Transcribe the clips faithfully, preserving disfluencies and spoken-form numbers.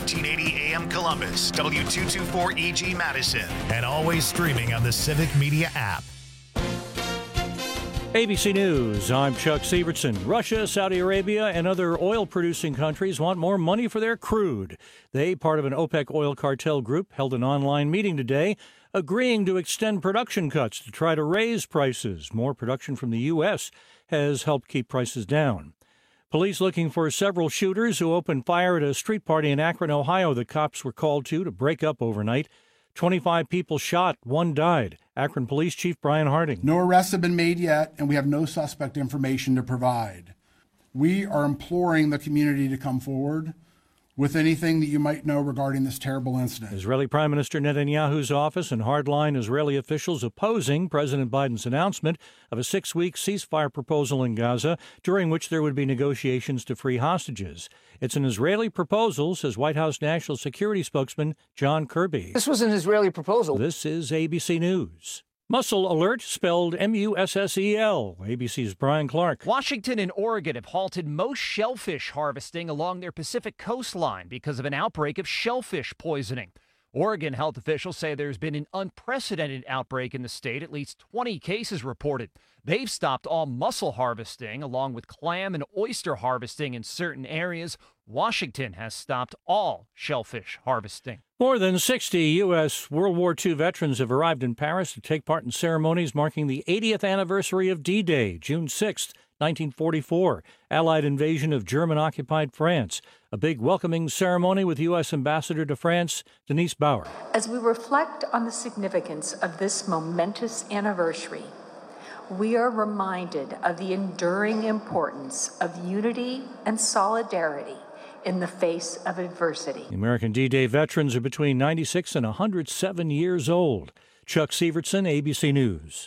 fifteen eighty A M Columbus, W two twenty-four E G Madison, and always streaming on the Civic Media app. A B C News, I'm Chuck Sievertson. Russia, Saudi Arabia, and other oil-producing countries want more money for their crude. They, part of an OPEC oil cartel group, held an online meeting today, agreeing to extend production cuts to try to raise prices. More production from the U S has helped keep prices down. Police looking for several shooters who opened fire at a street party in Akron, Ohio. The cops were called to to break up overnight. twenty-five people shot, one died. Akron Police Chief Brian Harding. No arrests have been made yet, and we have no suspect information to provide. We are imploring the community to come forward with anything that you might know regarding this terrible incident. Israeli Prime Minister Netanyahu's office and hardline Israeli officials opposing President Biden's announcement of a six-week ceasefire proposal in Gaza, during which there would be negotiations to free hostages. It's an Israeli proposal, says White House National Security spokesman John Kirby. This was an Israeli proposal. This is A B C News. Mussel Alert, spelled M U S S E L. A B C's Brian Clark. Washington and Oregon have halted most shellfish harvesting along their Pacific coastline because of an outbreak of shellfish poisoning. Oregon health officials say there's been an unprecedented outbreak in the state, at least twenty cases reported. They've stopped all mussel harvesting, along with clam and oyster harvesting in certain areas. Washington has stopped all shellfish harvesting. More than sixty U S World War Two veterans have arrived in Paris to take part in ceremonies marking the eightieth anniversary of D-Day, June sixth, nineteen forty-four, Allied invasion of German-occupied France. A big welcoming ceremony with U S Ambassador to France, Denise Bauer. As we reflect on the significance of this momentous anniversary, we are reminded of the enduring importance of unity and solidarity in the face of adversity. The American D-Day veterans are between ninety-six and one hundred seven years old. Chuck Sievertson, A B C News.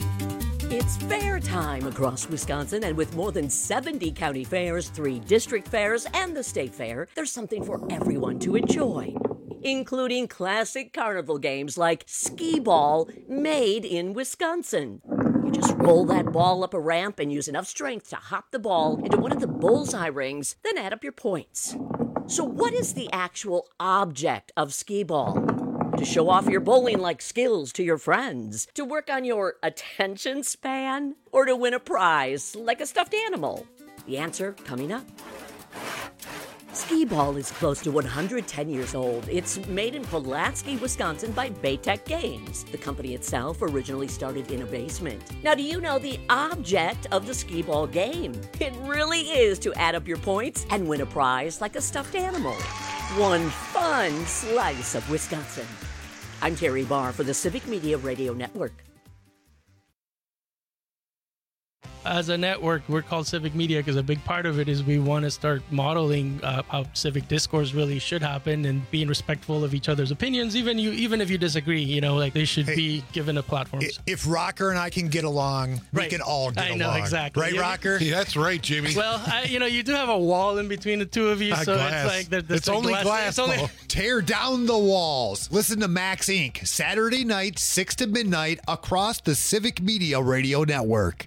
It's fair time across Wisconsin, and with more than seventy county fairs, three district fairs, and the state fair, there's something for everyone to enjoy, including classic carnival games like skee ball, made in Wisconsin. You just roll that ball up a ramp and use enough strength to hop the ball into one of the bullseye rings, then add up your points. So what is the actual object of skee ball? To show off your bowling-like skills to your friends? To work on your attention span? Or to win a prize like a stuffed animal? The answer coming up. Skee ball is close to one hundred ten years old. It's made in Pulaski, Wisconsin by Baytech Games. The company itself originally started in a basement. Now, do you know the object of the skee ball game? It really is to add up your points and win a prize like a stuffed animal. One fun slice of Wisconsin. I'm Terry Barr for the Civic Media Radio Network. As a network, we're called Civic Media because a big part of it is we want to start modeling uh, how civic discourse really should happen and being respectful of each other's opinions, even you, even if you disagree. You know, like they should hey, be given a platform. If Rocker and I can get along, right. we can all get along. I know, along. exactly. Right, yeah. Rocker? Yeah, that's right, Jimmy. Well, I, you know, you do have a wall in between the two of you, a so glass. it's like there, there's it's like only glass. glass it's only... Tear down the walls. Listen to Max Incorporated. Saturday night, six to midnight, across the Civic Media Radio Network.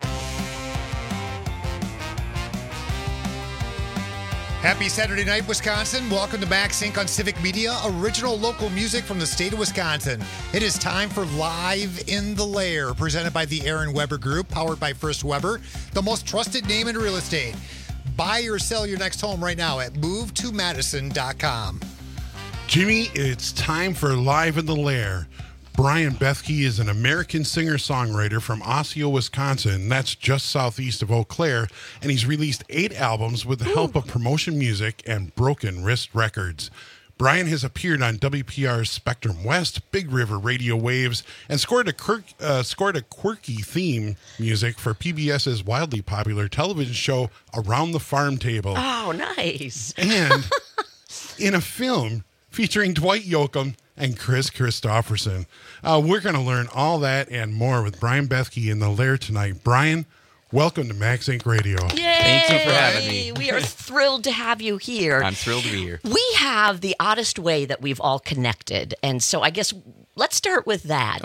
Happy Saturday night, Wisconsin. Welcome to Max Incorporated on Civic Media, original local music from the state of Wisconsin. It is time for Live in the Lair, presented by the Aaron Weber Group, powered by First Weber, the most trusted name in real estate. Buy or sell your next home right now at move to madison dot com. Jimmy, it's time for Live in the Lair. Brian Bethke is an American singer-songwriter from Osseo, Wisconsin. That's just southeast of Eau Claire, and he's released eight albums with the help of Promotion Music and Broken Wrist Records. Brian has appeared on W P R's Spectrum West, Big River Radio Waves, and scored a, quirk, uh, scored a quirky theme music for PBS's wildly popular television show Around the Farm Table. Oh, nice. And in a film featuring Dwight Yoakam and Chris Christopherson. Uh, we're going to learn all that and more with Brian Bethke in the Lair tonight. Brian, welcome to Max Incorporated Radio. Yay! Thank you for having me. We are thrilled to have you here. I'm thrilled to be here. We have the oddest way that we've all connected, and so I guess let's start with that. Okay.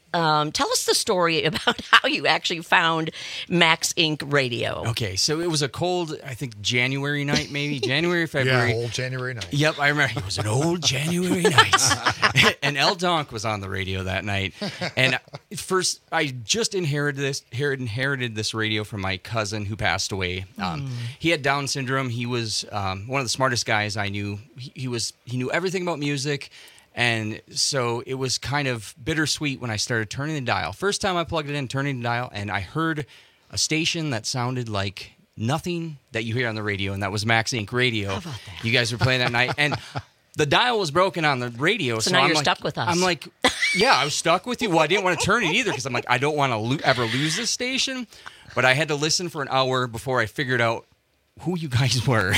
Um, tell us the story about how you actually found Max Incorporated. Radio. Okay, so it was a cold, I think, January night, maybe January, February. Yeah, old January night. Yep, I remember. It was an old January night, and El Donk was on the radio that night. And first, I just inherited this inherited this radio from my cousin who passed away. Um, mm. He had Down syndrome. He was um, one of the smartest guys I knew. He, he was he knew everything about music. And so it was kind of bittersweet when I started turning the dial. First time I plugged it in, turning the dial, and I heard a station that sounded like nothing that you hear on the radio, and that was Max Incorporated. Radio. How about that? You guys were playing that night, and the dial was broken on the radio. So, so now I'm you're like, stuck with us. I'm like, yeah, I was stuck with you. Well, I didn't want to turn it either because I'm like, I don't want to lo- ever lose this station. But I had to listen for an hour before I figured out who you guys were.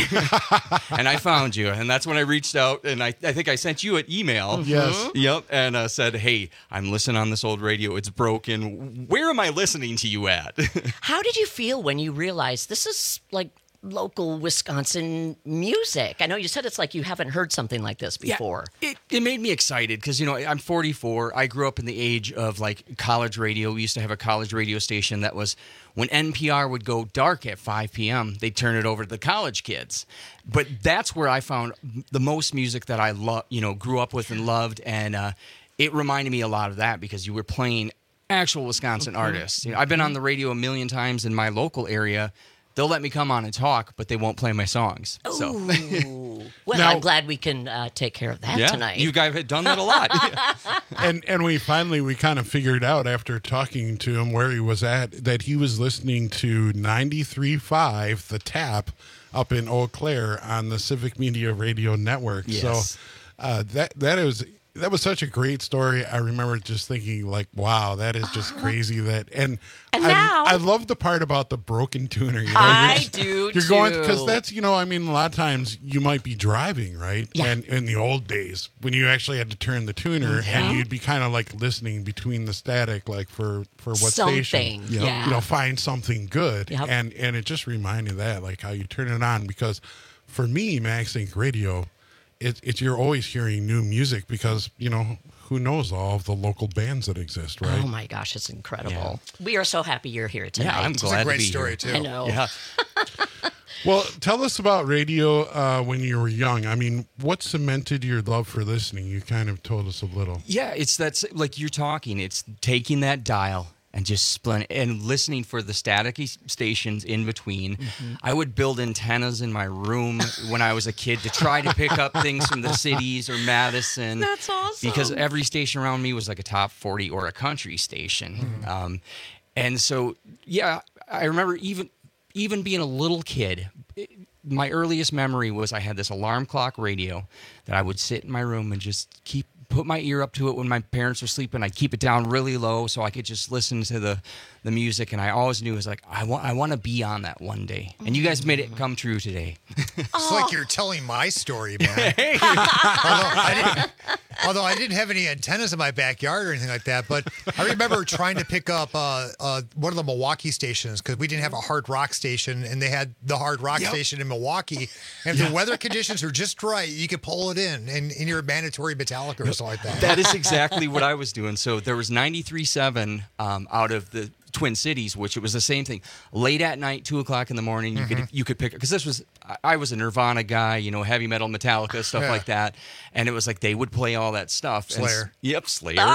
And I found you. And that's when I reached out, and I, I think I sent you an email. Yes. Yep. And uh, said, hey, I'm listening on this old radio. It's broken. Where am I listening to you at? How did you feel when you realized this is like local Wisconsin music? I know you said it's like you haven't heard something like this before. Yeah, it, it made me excited because, you know, I'm forty-four. I grew up in the age of like college radio. We used to have a college radio station that was, when N P R would go dark at five p.m., they'd turn it over to the college kids. But that's where I found the most music that I love, you know, grew up with and loved. And uh, it reminded me a lot of that because you were playing actual Wisconsin mm-hmm. artists. You know, I've been on the radio a million times in my local area. They'll let me come on and talk, but they won't play my songs. So. Ooh. Well, Now- I'm glad we can uh, take care of that Yeah, tonight. you guys have done that a lot. and and we finally we kind of figured out after talking to him where he was at that he was listening to ninety-three point five The Tap up in Eau Claire on the Civic Media Radio Network. Yes. So uh, that that is that was such a great story. I remember just thinking like, wow, that is just crazy. That and, And I, now- I love the part about the broken tuner. You know, I you're just- do You're going too. because that's you know I mean a lot of times you might be driving right, Yeah. and in the old days when you actually had to turn the tuner and you'd be kind of like listening between the static like for for what Something, station you know, yeah. you know find something good Yep. and and it just reminded that like how you turn it on because for me Max Inc Radio it, it's you're always hearing new music because you know who knows all of the local bands that exist right. Oh my gosh, it's incredible. We are so happy you're here tonight. Yeah, I'm It's glad a great to be story, here. too. I know. Yeah. Well, tell us about radio uh, when you were young. I mean, what cemented your love for listening? You kind of told us a little. Yeah, it's that's like you're talking. It's taking that dial and just splitting and listening for the staticky stations in between. Mm-hmm. I would build antennas in my room when I was a kid to try to pick up things from the cities or Madison. That's awesome. Because every station around me was like a top forty or a country station. Mm-hmm. Um, and so, yeah, I remember even even being a little kid, it, my earliest memory was I had this alarm clock radio that I would sit in my room and just keep put my ear up to it when my parents were sleeping. I'd keep it down really low so I could just listen to the, the music. And I always knew it was like, I want I want to be on that one day. And you guys made it come true today. It's like you're telling my story, man. although, I didn't, although I didn't have any antennas in my backyard or anything like that, but I remember trying to pick up uh, uh, one of the Milwaukee stations because we didn't have a hard rock station, and they had the hard rock Yep. station in Milwaukee. And if the weather conditions are just right, you could pull it in, and, and you're a mandatory Metallica or something like that. That is exactly what I was doing. So there was ninety-three point seven um, out of the Twin Cities, which it was the same thing. Late at night, two o'clock in the morning, you Mm-hmm. could you could pick because this was I- I was a Nirvana guy, you know, heavy metal, Metallica, stuff Yeah. like that, and it was like they would play all that stuff. And s- Slayer. yep, Slayer.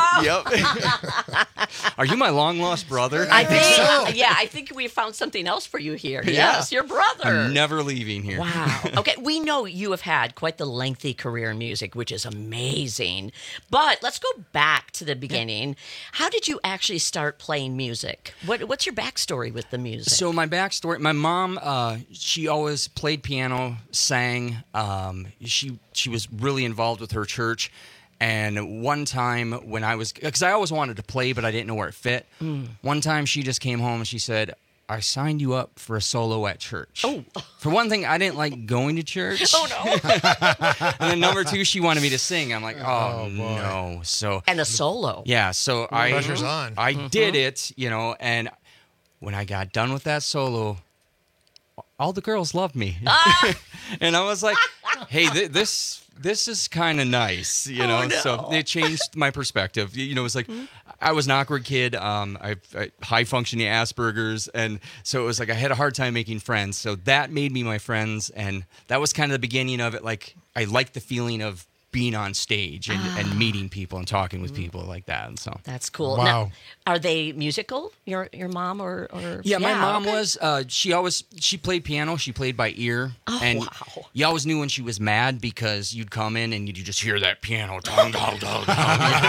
Yep. Are you my long lost brother? I think, so. yeah, I think we found something else for you here. Yeah. Yes, your brother. I'm never leaving here. Wow. Okay, we know you have had quite the lengthy career in music, which is amazing. But let's go back to the beginning. How did you actually start playing music? What, what's your backstory with the music? So my backstory, my mom, uh, she always played piano, sang. Um, she she was really involved with her church. And one time when I was, because I always wanted to play, but I didn't know where it fit. Mm. One time she just came home and she said, I signed you up for a solo at church. Oh. For one thing, I didn't like going to church. Oh, no. And then number two, she wanted me to sing. I'm like, oh, no. So And a solo. yeah, so I Pressure's on. I Mm-hmm. did it, you know, and when I got done with that solo, all the girls loved me. Ah. And I was like, hey, th- this this is kind of nice, you know. Oh, no. So it changed my perspective. You know, it was like I was an awkward kid. Um, I, I high functioning Asperger's, and so it was like I had a hard time making friends. So that made me my friends, and that was kind of the beginning of it. Like I liked the feeling of being on stage and, Ah. and meeting people and talking with people like that. And so That's cool. Wow. Now, are they musical? Your your mom or or yeah, my mom okay. was. Uh, she always she played piano. She played by ear, Oh, and wow. you always knew when she was mad because you'd come in and you'd just hear that piano. Dong, dong, dong, dong.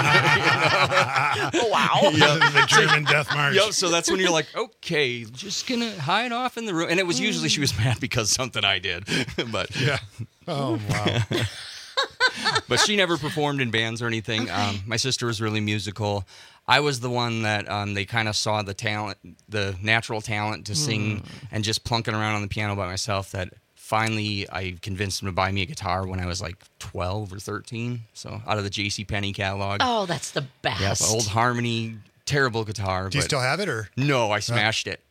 Oh, wow. The German Death March. Yep, so that's when you're like, okay, just gonna hide off in the room. And it was usually she was mad because something I did. But Yeah. Oh, wow. but she never performed in bands or anything. Um, my sister was really musical. I was the one that um, they kind of saw the talent, the natural talent to sing and just plunking around on the piano by myself that finally I convinced them to buy me a guitar when I was like twelve or thirteen. So out of the J C Penney catalog. Oh, that's the best. Yeah, the old Harmony, terrible guitar. Do you but still have it, or? No, I smashed it.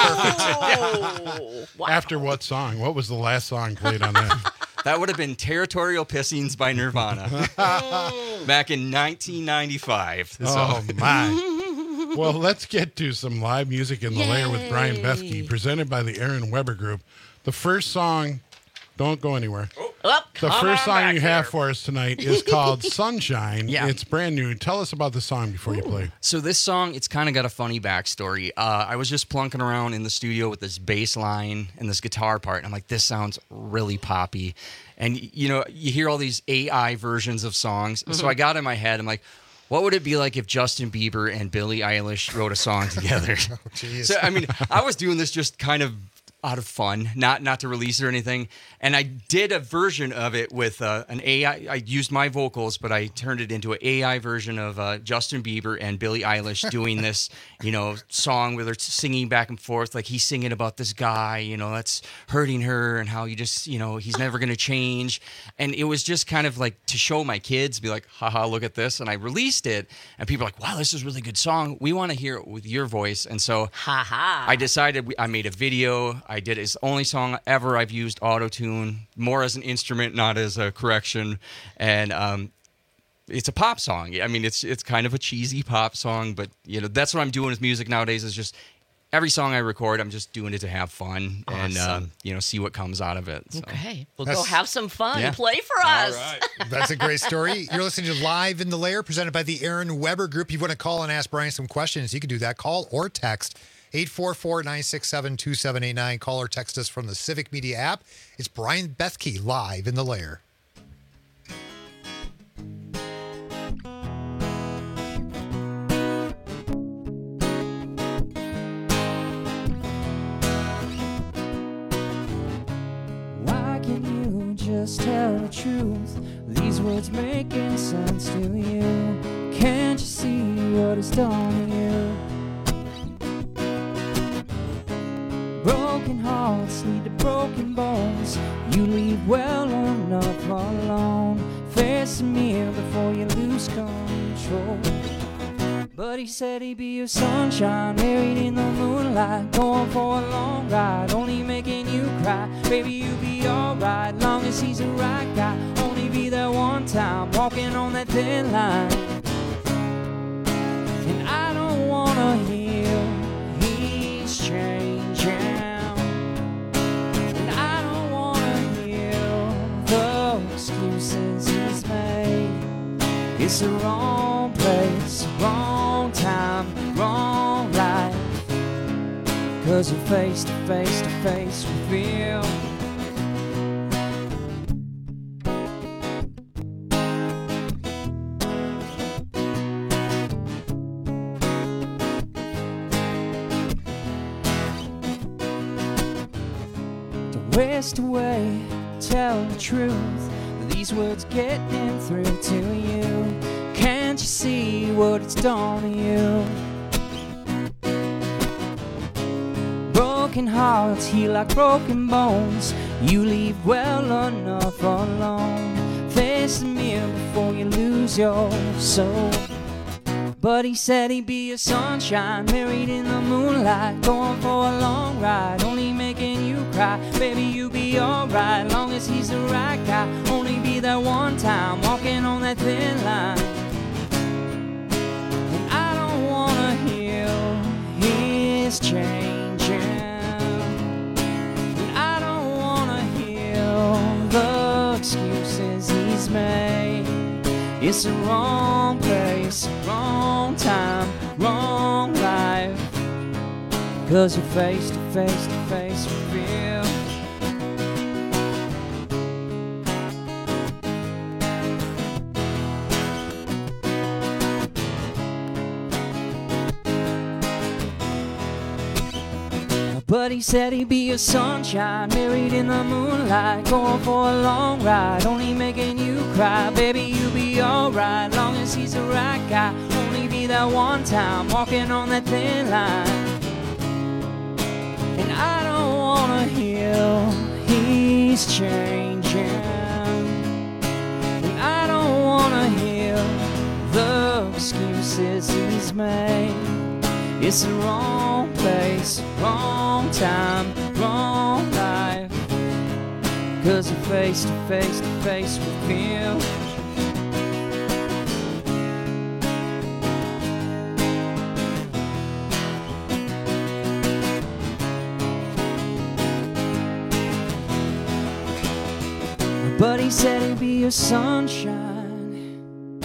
Oh, wow. After what song? What was the last song played on that? That would have been Territorial Pissings by Nirvana back in nineteen ninety-five. So. Oh, my. Well, let's get to some live music in the lair with Brian Bethke, presented by the Aaron Weber Group. The first song, don't go anywhere. Oh, The come first on song back you have here. for us tonight is called Sunshine. Yeah. It's brand new. Tell us about the song before you play. So this song, it's kind of got a funny backstory. Uh, I was just plunking around in the studio with this bass line and this guitar part, and I'm like, this sounds really poppy. And, you know, you hear all these A I versions of songs. Mm-hmm. So I got in my head, I'm like, what would it be like if Justin Bieber and Billie Eilish wrote a song together? Jeez. So, I mean, I was doing this just kind of out of fun, not not to release it or anything. And I did a version of it with uh, an A I. I used my vocals, but I turned it into an A I version of uh, Justin Bieber and Billie Eilish doing this, you know, song where they're singing back and forth. Like he's singing about this guy, you know, that's hurting her and how you just, you know, he's never going to change. And it was just kind of like to show my kids, be like, haha, look at this. And I released it, and people are like, wow, this is a really good song. We want to hear it with your voice. And so Ha ha. I decided we, I made a video. I did it's the only song ever I've used auto-tune, more as an instrument, not as a correction. And um, it's a pop song. I mean, it's it's kind of a cheesy pop song, but you know that's what I'm doing with music nowadays. Is just every song I record, I'm just doing it to have fun and uh, Awesome. you know see what comes out of it. So. Okay, well, That's- go have some fun. Yeah. Play for us. That's a great story. You're listening to Live in the Lair, presented by the Aaron Weber Group. You want to call and ask Brian some questions, you can do that. Call or text eight four four, nine six seven, two seven eight nine. Call or text us from the Civic Media app. It's Brian Bethke, Live in the Lair. Why can't you just tell the truth? These words making sense to you. Can't you see what it's done to you? Broken hearts lead to broken bones. You leave well enough alone. Face the mirror before you lose control. But he said he'd be your sunshine, married in the moonlight, going for a long ride, only making you cry. Baby, you'll be alright, long as he's the right guy. Only be there one time, walking on that thin line. And I don't wanna hear he's changing. And I don't wanna hear the excuses he's made. It's the wrong place, wrong time, wrong life. Cause you're face to face to face with fear. Don't waste away, tell the truth. These words getting through to you. Can't you see what it's done to you? Broken hearts heal like broken bones. You leave well enough alone. Face the mirror before you lose your soul. But he said he'd be your sunshine, married in the moonlight, going for a long ride, only making you cry. Baby, you be alright, long as he's the right guy. Only be there one time, walking on that thin line. And I don't wanna heal his changing. And I don't wanna heal the excuses he's made. It's the wrong place, wrong time, wrong life. Cause you're face to face to face reveal. But he said he'd be a sunshine, married in the moonlight, going for a long ride, only making you cry. Baby, you be alright, long as he's the right guy. Only be that one time, walking on that thin line. And I don't wanna heal, he's changing. And I don't wanna heal the excuses he's made. It's the wrong place, wrong time, wrong life. Cause you're face to face to face with him. But he said he'd be your sunshine.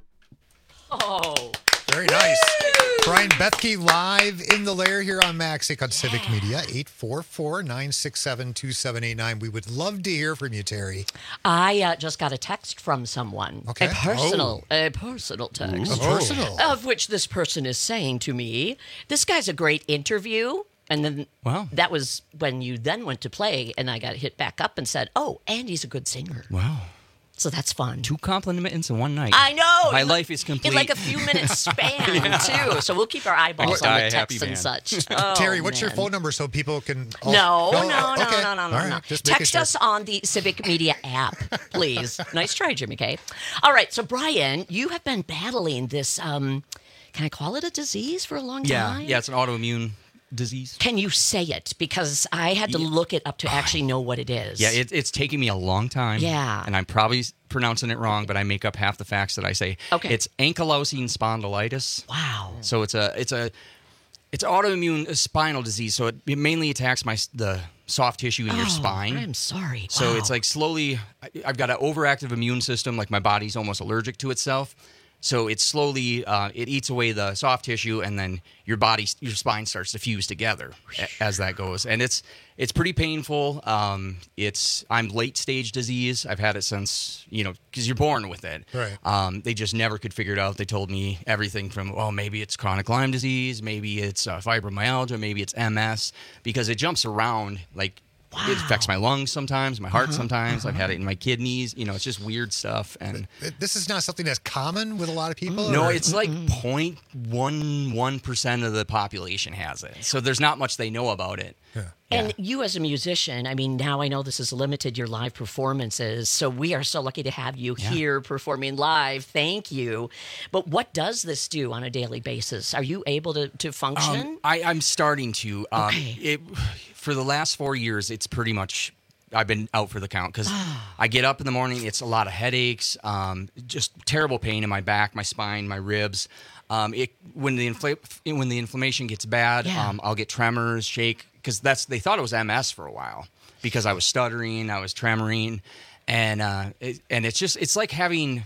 Oh. Very nice. Brian Bethke live in the lair here on Maxink on Civic Media. eight four four, nine six seven, two seven eight nine. We would love to hear from you, Terry. I uh, just got a text from someone. Okay. A personal, a personal text. A personal. Of which this person is saying to me, this guy's a great interview. And then Wow. that was when you then went to play, and I got hit back up and said, oh, and he's a good singer. Wow. So that's fun. Two compliments in one night. I know. My In life like- is complete. In like a few minutes span, Yeah. too. So we'll keep our eyeballs I on die the a happy texts and man. such. Oh, Terry, what's your man. phone number so people can... Oh, No, no, no, okay. no, no, no, All no. right, just making Text sure. us on the Civic Media app, please. Nice try, Jimmy K. All right, so Brian, you have been battling this, um, can I call it a disease for a long Yeah, time? yeah, it's an autoimmune disease. Can you say it? Because I had to look it up to actually know what it is. Yeah, it, it's taking me a long time. Yeah. And I'm probably pronouncing it wrong, but I make up half the facts that I say. Okay. It's ankylosing spondylitis. Wow. So it's a it's a it's autoimmune spinal disease. So it, it mainly attacks my the soft tissue in your Oh, spine. I'm sorry. So Wow. it's like slowly, I- I've got an overactive immune system. Like my body's almost allergic to itself. So it slowly, uh, it eats away the soft tissue, and then your body, your spine starts to fuse together a- as that goes. And it's it's pretty painful. Um, it's I'm late stage disease. I've had it since, you know, because you're born with it. Right. Um, they just never could figure it out. They told me everything from, oh, maybe it's chronic Lyme disease, maybe it's uh, fibromyalgia, maybe it's M S, because it jumps around like. It affects my lungs sometimes, my heart sometimes. I've had it in my kidneys. You know, it's just weird stuff. And This is not something that's common with a lot of people? no, or- it's like zero point one one percent of the population has it. So there's not much they know about it. And you as a musician, I mean, now I know this has limited your live performances, so we are so lucky to have you Yeah. here performing live. Thank you. But what does this do on a daily basis? Are you able to, to function? Um, I, I'm starting to. Um, Okay. it, for the last four years, it's pretty much I've been out for the count because I get up in the morning. It's a lot of headaches, um, just terrible pain in my back, my spine, my ribs. Um, it when the infl- when the inflammation gets bad, Yeah. um, I'll get tremors, shake because that's they thought it was M S for a while because I was stuttering, I was tremoring, and uh, it, and it's just it's like having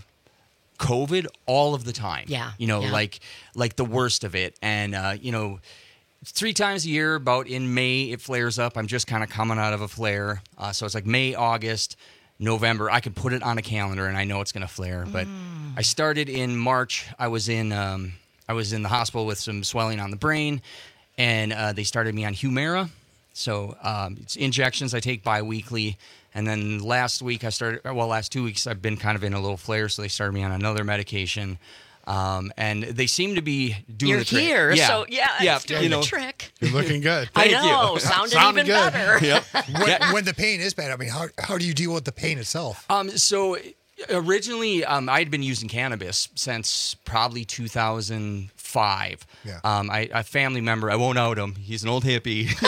COVID all of the time. Yeah, you know, yeah. like like the worst of it, and uh, you know. Three times a year, about in May, it flares up. I'm just kind of coming out of a flare. Uh, so it's like May, August, November. I could put it on a calendar and I know it's going to flare. But I started in March. I was in um, I was in the hospital with some swelling on the brain, and uh, they started me on Humira. So um, it's injections I take bi-weekly. And then last week I started, well, last two weeks I've been kind of in a little flare, so they started me on another medication. Um, and they seem to be doing You're the trick. here, Yeah. so yeah, yeah, it's doing you know, the trick. You're looking good. I Thank know, you. sounded, Sounded even good. better. Yep. when, when the pain is bad, I mean, how, how do you deal with the pain itself? Um, so originally, um, I had been using cannabis since probably two thousand five. Yeah. Um, I, a family member, I won't out him. He's an old hippie.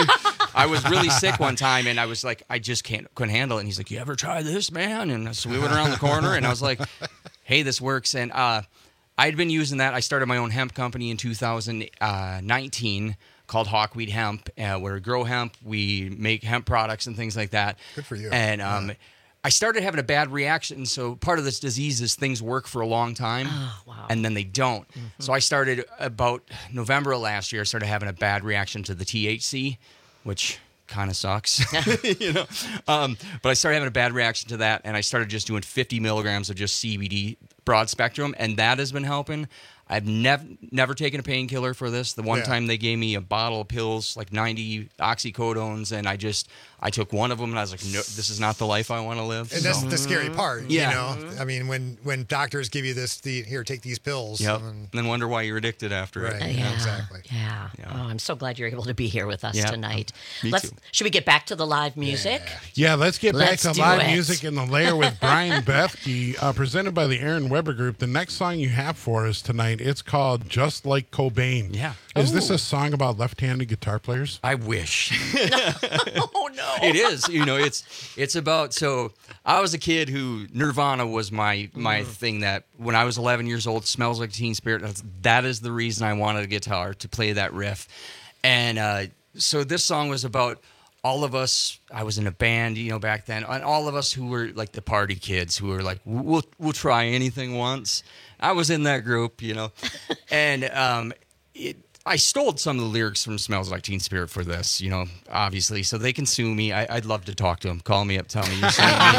I was really sick one time, and I was like, I just can't couldn't handle it. And he's like, "You ever try this, man?" And so we went around the corner, and I was like, "Hey, this works." And uh, I'd been using that. I started my own hemp company in two thousand nineteen called Hawkweed Hemp, uh, where we grow hemp, we make hemp products and things like that. Good for you. And um, yeah. I started having a bad reaction. So part of this disease is things work for a long time, Oh, wow. and then they don't. Mm-hmm. So I started about November of last year. I started having a bad reaction to the T H C, which kind of sucks, you know. Um, but I started having a bad reaction to that, and I started just doing fifty milligrams of just C B D broad spectrum, and that has been helping. I've never never taken a painkiller for this. The one Yeah. time they gave me a bottle of pills, like ninety oxycodones, and I just I took one of them, and I was like, no, this is not the life I want to live. And that's So- the scary part, Yeah. you know. I mean, when when doctors give you this, the here, take these pills. Yep. and- And then wonder why you're addicted after Right. it. Yeah, exactly. Yeah. Yeah. Oh, I'm so glad you're able to be here with us Yeah. tonight. Me Let's too. should we get back to the live music? Yeah, let's get Let's back to do live it. music in the lair with Brian Bethke, uh, presented by the Aaron Weber Group. The next song you have for us tonight, it's called "Just Like Cobain." Yeah. Is this Ooh. a song about left-handed guitar players? I wish. Oh no. It is. You know, it's it's about so I was a kid who Nirvana was my my thing that when I was eleven years old, Smells Like Teen Spirit, that's, that is the reason I wanted a guitar to play that riff. And uh, so this song was about all of us. I was in a band, you know, back then, and all of us who were like the party kids who were like, we'll we'll try anything once. I was in that group, you know. And um it I stole some of the lyrics from Smells Like Teen Spirit for this, you know, obviously, so they can sue me. I, I'd love to talk to them. Call me up, tell me you're suing me.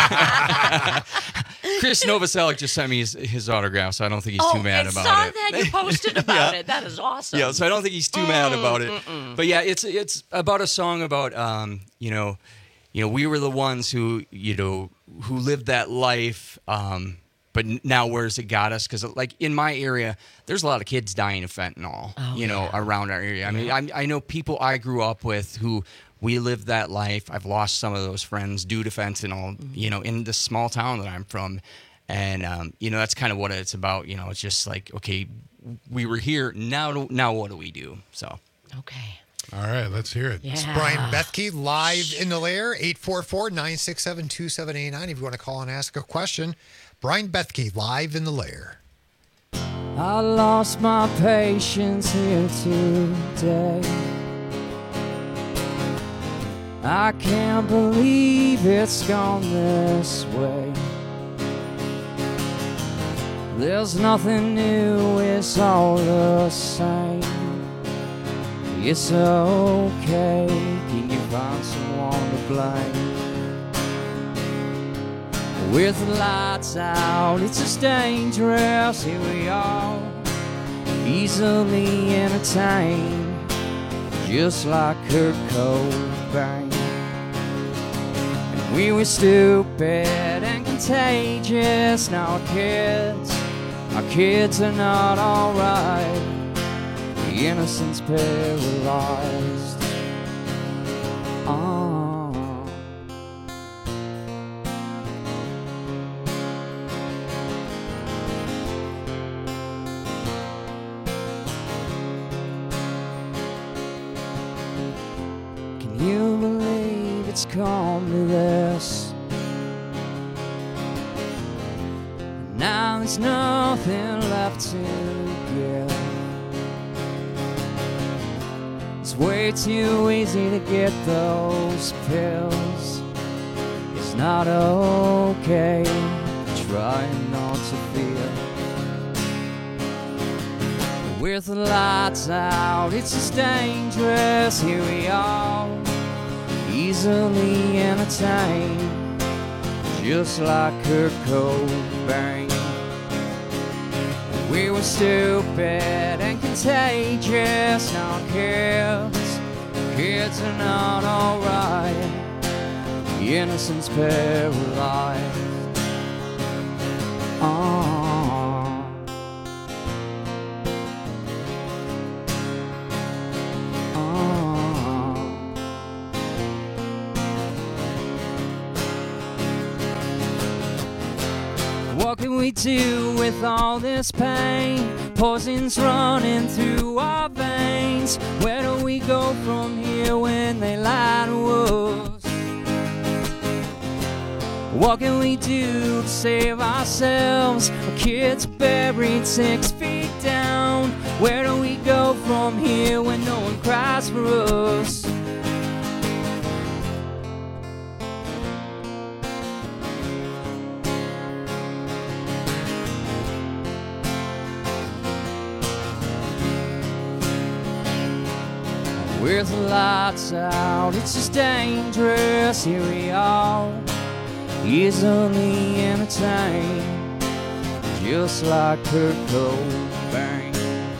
Chris Novoselic just sent me his, his autograph, so I don't think he's oh, too mad I about saw it. that you posted about Yeah. it. That is awesome. Yeah, so I don't think he's too mad about it. Mm-mm. But yeah, it's it's about a song about um, you know, you know, we were the ones who, you know, who lived that life, um, but now where's it got us? Because like in my area, there's a lot of kids dying of fentanyl, Oh, you know, yeah. around our area. I mean, I, I know people I grew up with who we lived that life. I've lost some of those friends due to fentanyl, Mm-hmm. you know, in the small town that I'm from. And, um, you know, that's kind of what it's about. You know, it's just like, okay, we were here. Now, do- now what do we do? So. Okay. All right, let's hear it. Yeah. It's Brian Bethke live in the lair, eight four four, nine six seven, two seven eight nine. If you want to call and ask a question, Brian Bethke live in the lair. I lost my patience here today. I can't believe it's gone this way. There's nothing new, it's all the same. It's okay, can you find someone to blame? With the lights out, it's just dangerous, here we are, easily entertained, just like Kurt Cobain. And we were stupid and contagious, now our kids, our kids are not alright. The innocence paralyzed. Oh. Can you believe it's come to this? Now there's nothing left to give. It's way too easy to get those pills. It's not okay, trying not to feel. With the lights out, it's just dangerous, here we are, easily entertained, just like Kurt Cobain. We were stupid and contagious, now kids, kids are not alright, the innocence paralyzed. Oh. What can we do with all this pain? Poison's running through our veins. Where do we go from here when they lie to us? What can we do to save ourselves? Our kids buried six feet down. Where do we go from here when no one cries for us? With the lights out, it's just dangerous. Here we are, easily entertained, just like Kurt Cobain.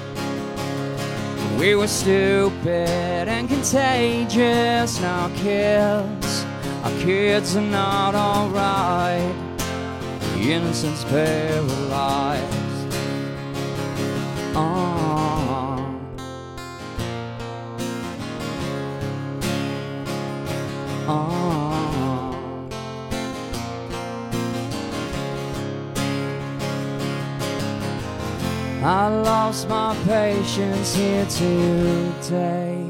We were stupid and contagious. Now our kids, our kids are not alright. Innocence paralyzed. Uh. Uh. I lost my patience here today.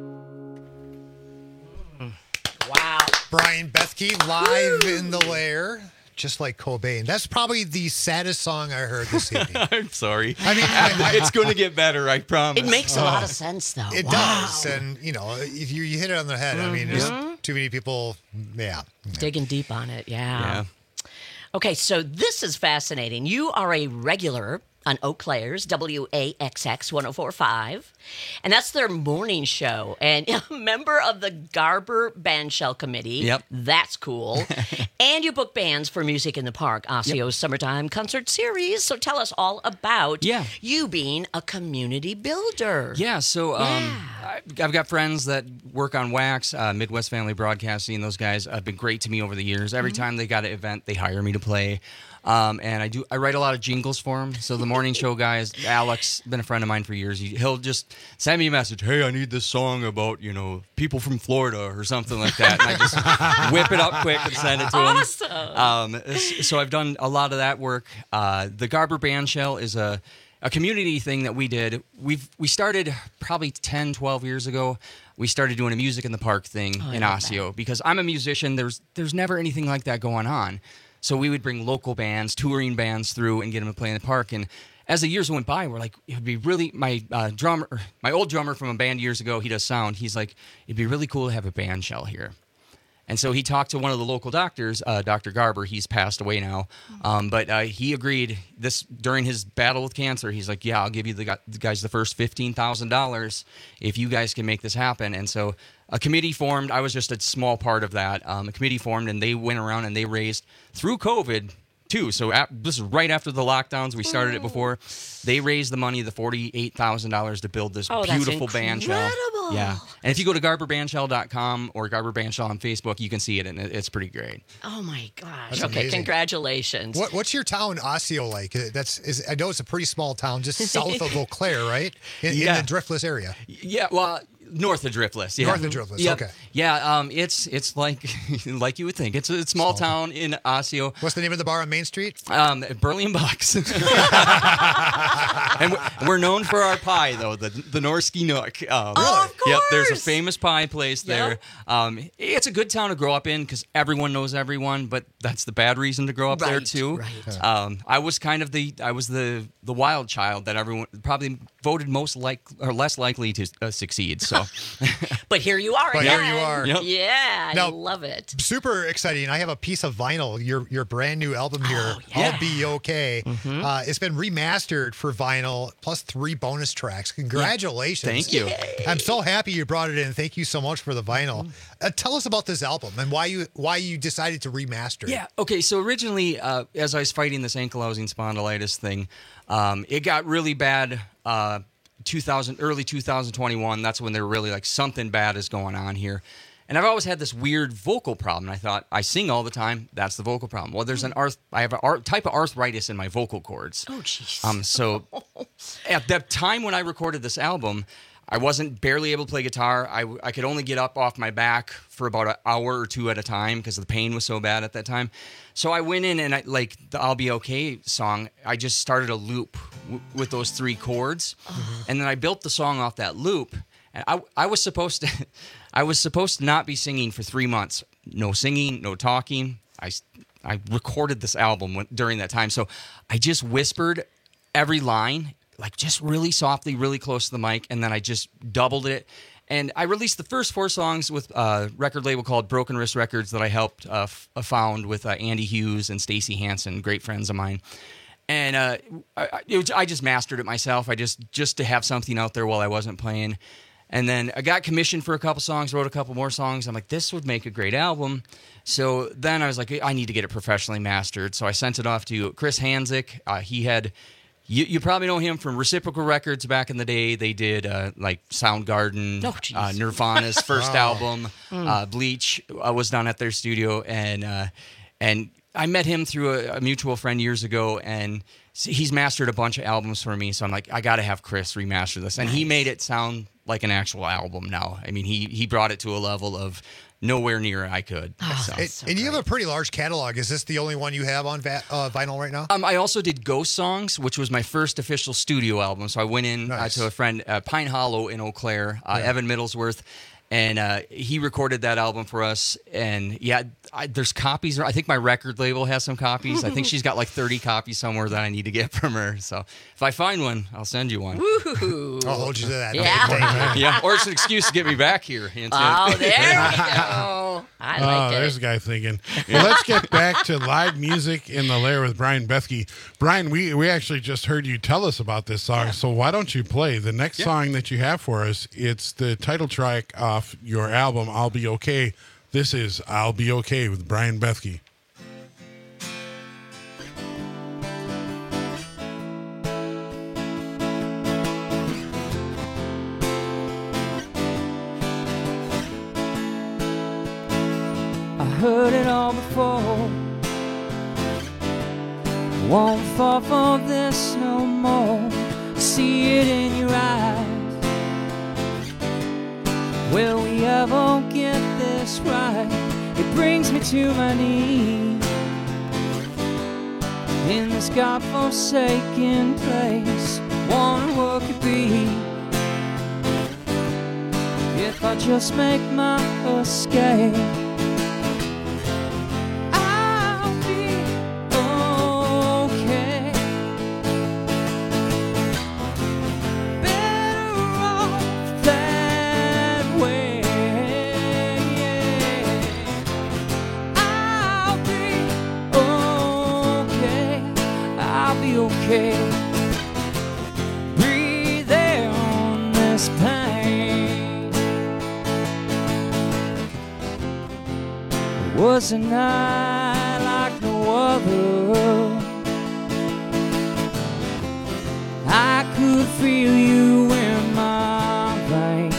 Wow. Brian Bethke live Woo! In the lair. Just like Cobain. That's probably the saddest song I heard this evening. I'm sorry. I mean, I, it's going to get better, I promise. It makes a lot of sense, though. It wow. does. And, you know, if you, you hit it on the head, mm-hmm. I mean, there's too many people, yeah. Digging deep on it, yeah. Yeah. Okay, so this is fascinating. You are a regular on Eau Claire's W A X X one oh four point five, and that's their morning show. And a member of the Garber Bandshell Committee. Yep. That's cool. And you book bands for Music in the Park, Osceola's yep. Summertime Concert Series. So tell us all about yeah. you being a community builder. Yeah, so um, yeah. I've got friends that work on Wax, uh, Midwest Family Broadcasting. Those guys have been great to me over the years. Every mm-hmm. time they got an event, they hire me to play. Um, and I do. I write a lot of jingles for him. So the morning show guys, Alex, been a friend of mine for years. He, he'll just send me a message. Hey, I need this song about, you know, people from Florida or something like that. And I just whip it up quick and send it to awesome. him. Um, so I've done a lot of that work. Uh, the Garber Bandshell is a, a community thing that we did. We've we started probably ten, twelve years ago. We started doing a Music in the Park thing oh, in Osseo because I'm a musician. There's there's never anything like that going on. So we would bring local bands, touring bands through and get them to play in the park. And as the years went by, we're like, it would be really, my uh, drummer, my old drummer from a band years ago, he does sound. He's like, it'd be really cool to have a band shell here. And so he talked to one of the local doctors, uh, Doctor Garber. He's passed away now. Um, but uh, he agreed this during his battle with cancer. He's like, yeah, I'll give you the guys the first fifteen thousand dollars if you guys can make this happen. And so a committee formed. I was just a small part of that. Um, a committee formed, and they went around and they raised, through COVID, too. So at, this is right after the lockdowns. We started it before. They raised the money, the forty-eight thousand dollars, to build this oh, beautiful that's bandshell. Yeah. And if you go to garber bandshell dot com or Garber Bandshell on Facebook, you can see it, and it's pretty great. Oh, my gosh. That's okay, amazing. Congratulations. What, what's your town, Osseo, like? That's is, I know it's a pretty small town just south of Eau Claire, right? In, yeah. in the Driftless area. Yeah, well... North of Driftless, yeah. North of Driftless, yep. okay. Yeah, um, it's it's like like you would think. It's a small, small town in Osseo. What's the name of the bar on Main Street? Um, Burley and Bucks. And we're, we're known for our pie, though, the the Norski Nook. Um, oh, of course! Yep, there's a famous pie place there. Yep. Um, it's a good town to grow up in because everyone knows everyone, but that's the bad reason to grow up right, there too. Right. Um, I was kind of the I was the the wild child that everyone probably voted most like or less likely to uh, succeed. So. But here you are but again. here you are. Yep. Yeah, now, I love it. Super exciting. I have a piece of vinyl, your your brand new album here, oh, yeah. I'll Be Okay. Mm-hmm. Uh, it's been remastered for vinyl, plus three bonus tracks. Congratulations. Yeah. Thank you. Yay. I'm so happy you brought it in. Thank you so much for the vinyl. Mm-hmm. Uh, tell us about this album and why you why you decided to remaster it. Yeah, okay, so originally, uh, as I was fighting this ankylosing spondylitis thing, um, it got really bad uh two thousand early two thousand twenty-one. That's when they were really like, something bad is going on here. And I've always had this weird vocal problem. I thought, I sing all the time. That's the vocal problem. Well, there's an arth. I have a ar- type of arthritis in my vocal cords. Oh, jeez. Um, so at the time when I recorded this album, I wasn't barely able to play guitar. I, I could only get up off my back for about an hour or two at a time because the pain was so bad at that time. So I went in and I, like the I'll Be Okay song, I just started a loop w- with those three chords. Mm-hmm. And then I built the song off that loop. And I, I was supposed to I was supposed to not be singing for three months. No singing, no talking. I, I recorded this album when, during that time. So I just whispered every line, like just really softly, really close to the mic, and then I just doubled it. And I released the first four songs with a record label called Broken Wrist Records that I helped uh, f- found with uh, Andy Hughes and Stacey Hansen, great friends of mine. And uh, I, it was, I just mastered it myself. I just just to have something out there while I wasn't playing. And then I got commissioned for a couple songs, wrote a couple more songs. I'm like, this would make a great album. So then I was like, I need to get it professionally mastered. So I sent it off to Chris Hanzik. Uh, he had... You, you probably know him from Reciprocal Records back in the day. They did uh, like Soundgarden, oh, uh, Nirvana's first oh. album, mm. uh, Bleach uh, was done at their studio, and uh, and I met him through a, a mutual friend years ago, and he's mastered a bunch of albums for me. So I'm like, I got to have Chris remaster this, and nice. He made it sound like an actual album now. I mean, he he brought it to a level of nowhere near I could. Oh, so. It, so and you great. have a pretty large catalog. Is this the only one you have on va- uh, vinyl right now? Um, I also did Ghost Songs, which was my first official studio album. So I went in Nice. uh, to a friend, uh, Pine Hollow in Eau Claire, uh, Yeah. Evan Middlesworth, and uh, he recorded that album for us. And yeah, I, there's copies. I think my record label has some copies. I think she's got like thirty copies somewhere that I need to get from her. So if I find one, I'll send you one. Woo-hoo. I'll hold you to that. Yeah. Okay, thank you. Yeah, or it's an excuse to get me back here. Oh, there we go. I Oh, like there's it. a guy thinking. Well, let's get back to live music in the Lair with Brian Bethke. Brian, we, we actually just heard you tell us about this song, so why don't you play the next Yeah. song that you have for us? It's the title track off your album, I'll Be Okay. This is I'll Be Okay with Brian Bethke. I heard it all before. Won't fall for this no more. See it in your eyes. Will we ever get this right? It brings me to my knees in this godforsaken place. Wonder what could be if I just make my escape. I'll be okay. Better off that way. I'll be okay. I'll be okay. Breathe air on this pain. It was a night like no other. I could feel you in my veins.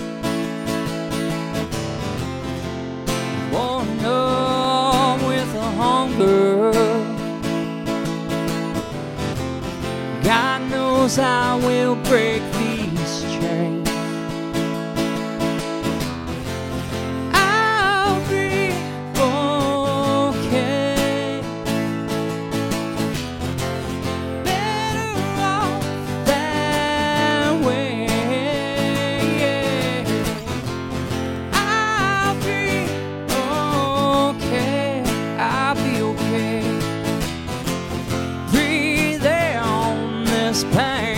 Worn up with a hunger. God knows I will break these chains. I'll be okay. Better off that way. I'll be okay. I'll be okay. Breathe air on this pain.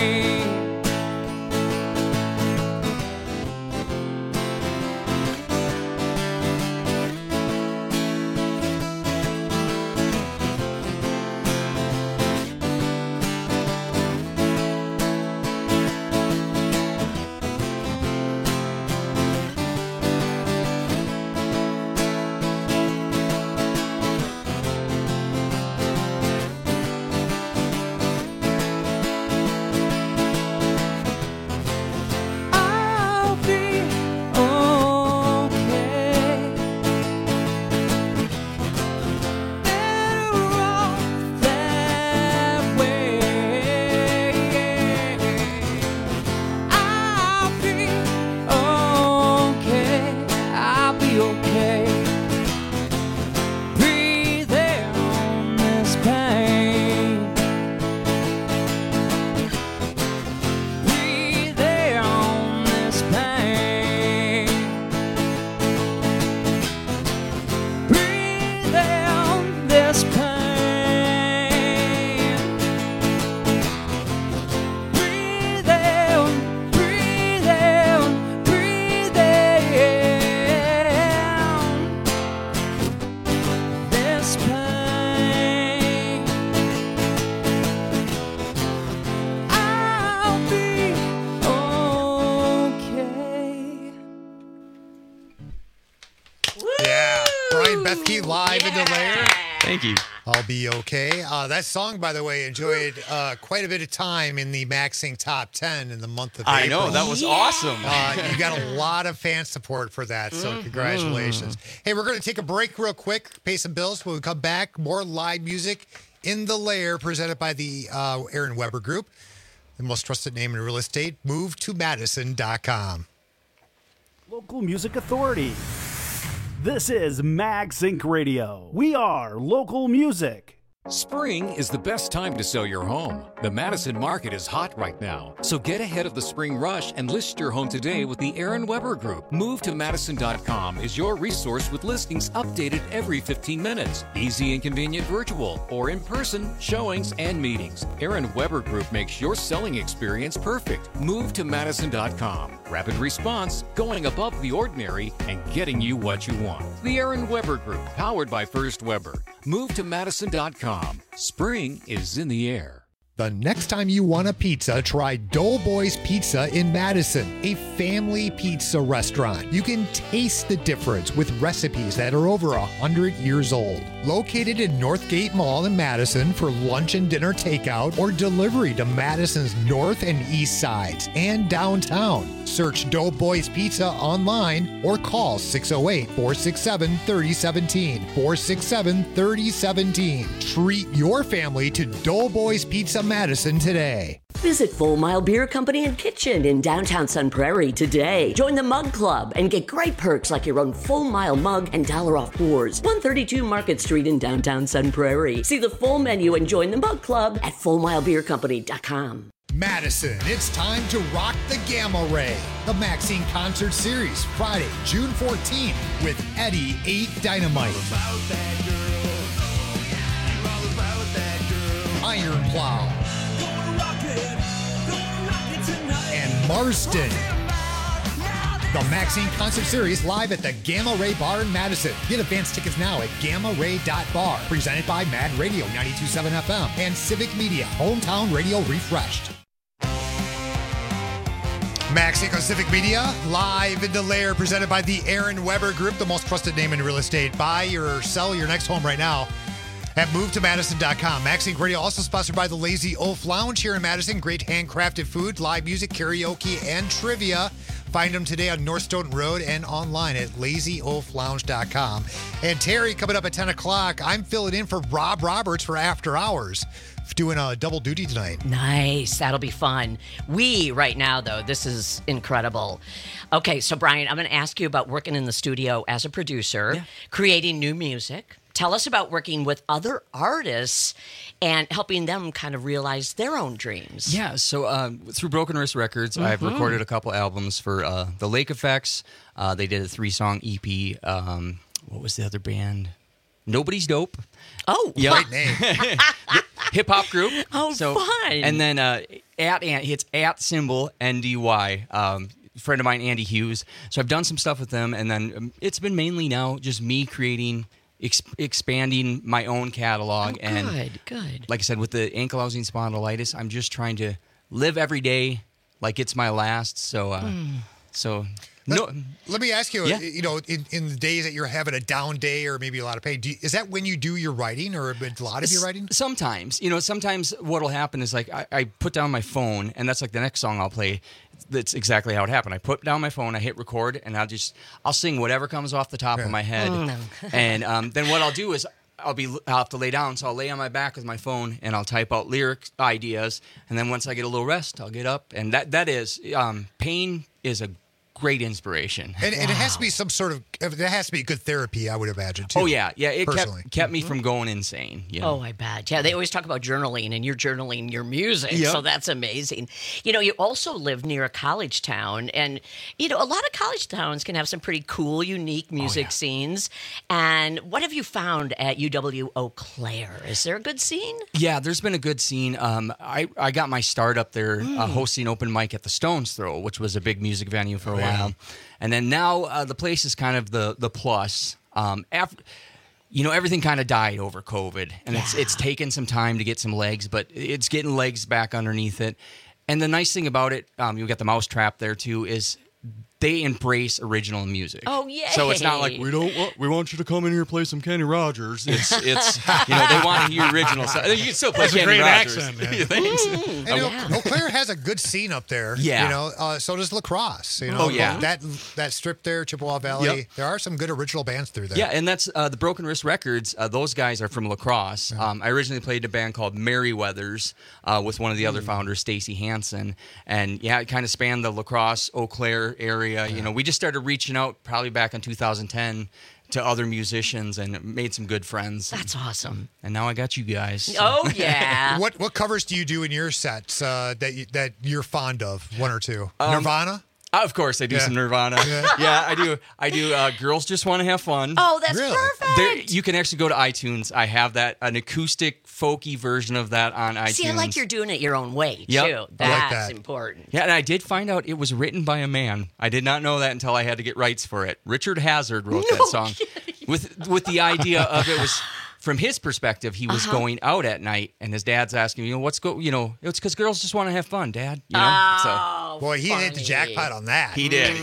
live in the lair. Thank you. I'll be okay. Uh, that song, by the way, enjoyed uh, quite a bit of time in the MaxSync Top ten in the month of I April. know, that was awesome. Uh, you got a lot of fan support for that, so Mm-hmm. congratulations. Hey, we're going to take a break real quick, pay some bills. When we come back, more live music in the lair presented by the uh, Aaron Weber Group, the most trusted name in real estate. Move to Madison dot com. Local Music Authority. This is MagSync Radio. We are local music. Spring is the best time to sell your home. The Madison market is hot right now, so get ahead of the spring rush and list your home today with the Aaron Weber Group. Move to Madison dot com is your resource with listings updated every fifteen minutes. Easy and convenient virtual or in-person showings and meetings. Aaron Weber Group makes your selling experience perfect. Move to Madison dot com. Rapid response, going above the ordinary, and getting you what you want. The Aaron Weber Group, powered by First Weber. Move to Madison dot com. Spring is in the air. The next time you want a pizza, try Doughboys Pizza in Madison, a family pizza restaurant. You can taste the difference with recipes that are over one hundred years old. Located in Northgate Mall in Madison for lunch and dinner takeout or delivery to Madison's north and east sides and downtown. Search Doughboys Pizza online or call six oh eight, four six seven, three oh one seven, four six seven, three oh one seven. Treat your family to Doughboys Pizza Madison today. Visit Full Mile Beer Company and Kitchen in downtown Sun Prairie today. Join the Mug Club and get great perks like your own Full Mile mug and dollar off pours. one thirty-two Market Street in downtown Sun Prairie. See the full menu and join the Mug Club at full mile beer company dot com. Madison, it's time to rock the Gamma Ray. The MaxSync Concert Series, Friday, June fourteenth, with Eddie eight Dynamite. Iron Plow. And Marston. The MaxSync Concert Series live at the Gamma Ray Bar in Madison. Get advance tickets now at gamma ray dot bar. Presented by Mad Radio ninety-two point seven F M and Civic Media, Hometown Radio Refreshed. MaxSync on Civic Media, live in the lair, presented by the Aaron Weber Group, the most trusted name in real estate. Buy or sell your next home right now at move to madison dot com. MaxSync Radio also sponsored by the Lazy Oaf Lounge here in Madison. Great handcrafted food, live music, karaoke, and trivia. Find them today on North Stoughton Road and online at lazy oaf lounge dot com. And Terry, coming up at ten o'clock, I'm filling in for Rob Roberts for After Hours, doing a double duty tonight. Nice. That'll be fun. We, right now, though, this is incredible. Okay, so Brian, I'm going to ask you about working in the studio as a producer, yeah. creating new music. Tell us about working with other artists and helping them kind of realize their own dreams. Yeah, so um, through Broken Wrist Records, mm-hmm. I've recorded a couple albums for uh, the Lake Effects. Uh, they did a three-song E P. Um, what was the other band? Nobody's Dope. Oh, yep. Great name. Hip hop group. Oh, so, fun. And then uh, at it's at symbol N D Y. Um, friend of mine, Andy Hughes. So I've done some stuff with them, and then um, it's been mainly now just me creating. Ex- expanding my own catalog. Oh, and good, good. Like I said, with the ankylosing spondylitis, I'm just trying to live every day like it's my last. So, uh, mm. so no. Let, let me ask you, yeah. you know, in, in the days that you're having a down day or maybe a lot of pain, do you, is that when you do your writing or a lot of your writing? Sometimes, you know, sometimes what'll happen is like I, I put down my phone and that's like the next song I'll play. That's exactly how it happened. I put down my phone, I hit record, and I'll just I'll sing whatever comes off the top yeah. of my head. Oh, no. And um, then what I'll do is I'll be I'll have to lay down, so I'll lay on my back with my phone and I'll type out lyric ideas. And then once I get a little rest, I'll get up. And that that is um, pain is a great inspiration. And, and wow. it has to be some sort of, there has to be good therapy, I would imagine, too. Oh, yeah. Yeah, it personally. kept, kept me from going insane. You know? Oh, I bet. Yeah, they always talk about journaling, and you're journaling your music, yep. so that's amazing. You know, you also live near a college town, and, you know, a lot of college towns can have some pretty cool, unique music oh, yeah. scenes. And what have you found at U W Eau Claire? Is there a good scene? Yeah, there's been a good scene. Um, I, I got my start up there mm. uh, hosting open mic at the Stones Throw, which was a big music venue for a while. Yeah. And then now uh, the place is kind of the the plus. Um, after, you know, everything kind of died over COVID, and yeah. it's it's taken some time to get some legs, but it's getting legs back underneath it. And the nice thing about it, um, you got the Mousetrap there too, is they embrace original music. Oh, yay. So it's not like we don't want, we want you to come in here and play some Kenny Rogers. It's it's you know, they want to hear original stuff. You can still play That's a Kenny great Rogers. accent, man. Yeah, thanks. And Eau- Eau Claire has a good scene up there. Yeah. You know, uh, so does La Crosse. You know, Oh, yeah. That that strip there, Chippewa Valley. Yep. There are some good original bands through there. Yeah, and that's uh, the Broken Wrist Records. Uh, those guys are from La Crosse. Um, I originally played a band called Merryweathers uh, with one of the other founders, Stacy Hansen. And yeah, it kind of spanned the La Crosse, Eau Claire area. You know, we just started reaching out probably back in two thousand ten to other musicians and made some good friends. That's awesome. And now I got you guys. so- Oh, yeah. What what covers do you do in your sets uh, that you, that you're fond of? One or two. Um, Nirvana. Uh, Of course, I do Yeah. some Nirvana. Yeah. Yeah, I do. I do. Uh, Girls Just Want to Have Fun. Oh, that's Really? perfect. There, you can actually go to iTunes. I have that an acoustic, folky version of that on iTunes. See, I like you're doing it your own way, Yep. too. I like That's that. important. Yeah, and I did find out it was written by a man. I did not know that until I had to get rights for it. Richard Hazard wrote that song with with the idea of it was. From his perspective, he was Uh-huh. going out at night, and his dad's asking, you know, what's go, you know, it's because girls just want to have fun, Dad. You know, Oh, Boy, he hit the funny. jackpot on that. so he did.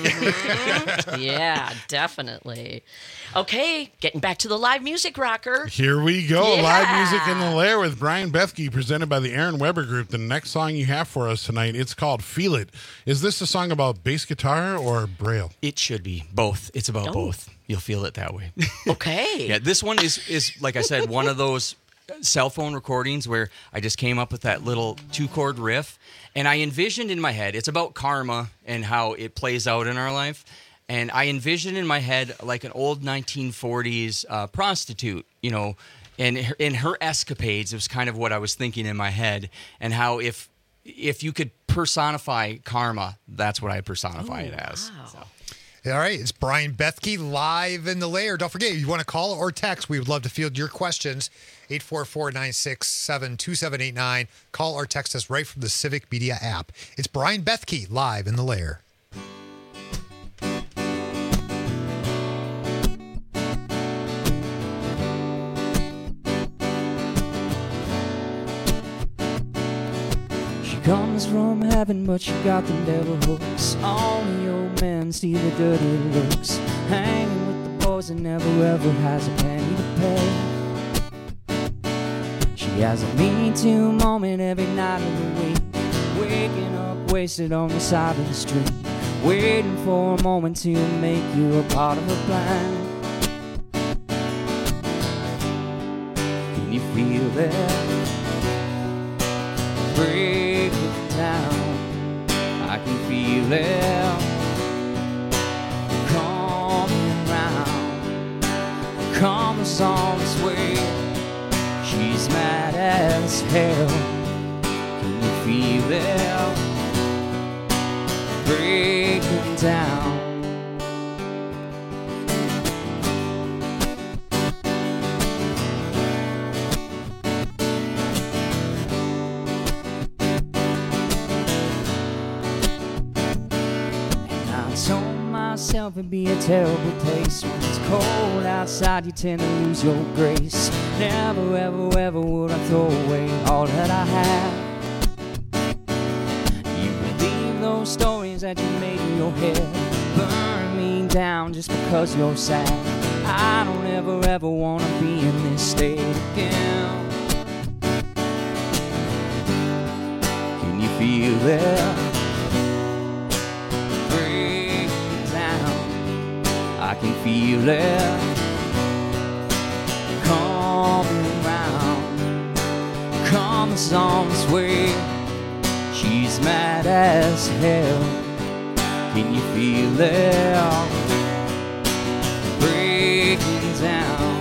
Yeah, definitely. Okay, getting back to the live music rocker. Here we go. Yeah. Live music in the lair with Brian Bethke, presented by the Aaron Weber Group. The next song you have for us tonight, it's called Feel It. Is this a song about bass guitar or braille? It should be both. It's about Oh. both. You'll feel it that way. Okay. Yeah, this one is is like I said, one of those cell phone recordings where I just came up with that little two chord riff, and I envisioned in my head. It's about karma and how it plays out in our life, and I envisioned in my head like an old nineteen forties uh, prostitute, you know, and her, in her escapades. It was kind of what I was thinking in my head, and how if if you could personify karma, that's what I personify it as. So. All right, it's Brian Bethke live in the lair. Don't forget, if you want to call or text, we would love to field your questions. eight four four, nine six seven, two seven eight nine. Call or text us right from the Civic Media app. It's Brian Bethke live in the lair. She comes from heaven, but she got them devil hooks. All the old men see the dirty looks. Hanging with the boys and never ever has a penny to pay. She has a Me Too moment every night of the week. Waking up wasted on the side of the street. Waiting for a moment to make you a part of her plan. Can you feel it? Break it down. I can feel it coming round. Comes on its way. She's mad as hell. Can you feel it breaking down? Myself it'd be a terrible place. When it's cold outside you tend to lose your grace. Never ever ever would I throw away all that I have. You believe those stories that you made in your head. Burn me down just because you're sad. I don't ever ever want to be in this state again. Can you feel it? I can feel it coming round. Comes on its way. She's mad as hell. Can you feel it breaking down?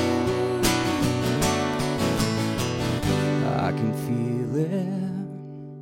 I can feel it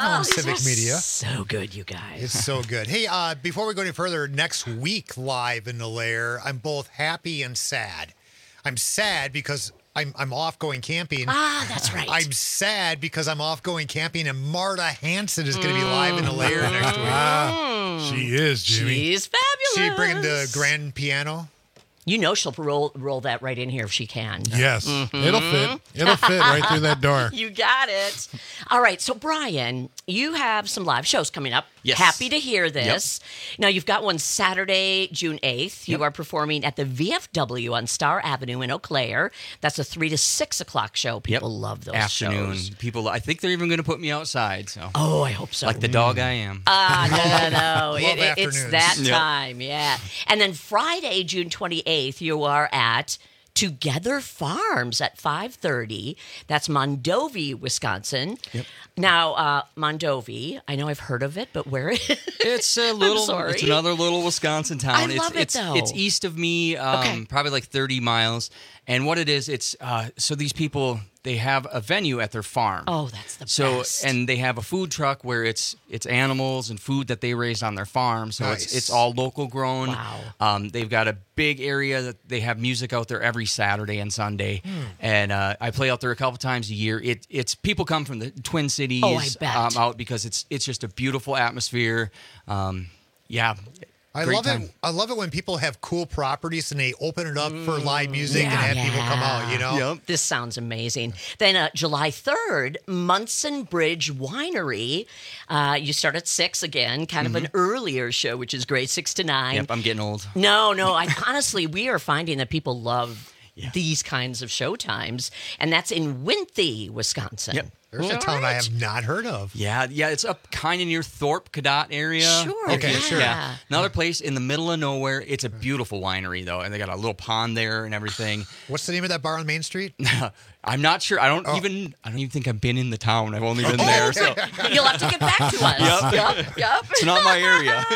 on Oh, these Civic are Media. So good, you guys. It's so good. Hey, uh, before we go any further, next week live in the lair, I'm both happy and sad. I'm sad because I'm I'm off going camping. Ah, that's right. I'm sad because I'm off going camping, and Marta Hanson is going to be live in the lair next week. Ah, she is, Jimmy. She's fabulous. She bringing the grand piano. You know she'll roll roll that right in here if she can. Yes, Mhm. it'll fit. It'll fit right through that door. You got it. All right, so Brian, you have some live shows coming up. Yes. Happy to hear this. Now, you've got one Saturday, June eighth. You Yep. are performing at the V F W on Star Avenue in Eau Claire. That's a three to six o'clock show. People love those Afternoon. shows. People, I think they're even going to put me outside. So. Oh, I hope so. Like the dog I am. Ah, no, no, no. Love It- it- it's afternoons. that Yep. time, yeah. And then Friday, June twenty-eighth, you are at Together Farms at five thirty. That's Mondovi, Wisconsin. Yep. Now, uh, Mondovi, I know I've heard of it, but where? It's a little. sorry. It's another little Wisconsin town. I it's, love it, it's, though. It's east of me, um, Okay. probably like thirty miles. And what it is, it's uh, so these people they have a venue at their farm. Oh, that's the so best. and they have a food truck where it's it's animals and food that they raised on their farm. So Nice. it's it's all local grown. Wow. Um, they've got a big area that they have music out there every Saturday and Sunday. Hmm. And uh, I play out there a couple times a year. It it's people come from the Twin Cities Oh, I bet. Um, out because it's it's just a beautiful atmosphere. Um, yeah. I Great love time. it. I love it when people have cool properties and they open it up for live music Yeah. and have people come out. You know. This sounds amazing. Then uh, July third, Munson Bridge Winery. Uh, you start at six again, kind of an earlier show, which is great, six to nine. Yep, I'm getting old. No, no. I honestly, we are finding that people love these kinds of show times, and that's in Winthy, Wisconsin. Yep. There's a All town I right. have not heard of. Yeah, yeah, it's up kind of near Thorpe, Cadott area. Sure, Okay, yeah. sure. Yeah, another place in the middle of nowhere. It's a beautiful winery though, and they got a little pond there and everything. What's the name of that bar on Main Street? I'm not sure. I don't Oh. even. I don't even think I've been in the town. I've only been there. So You'll have to get back to us. Yep. Yep, yep. it's not my area.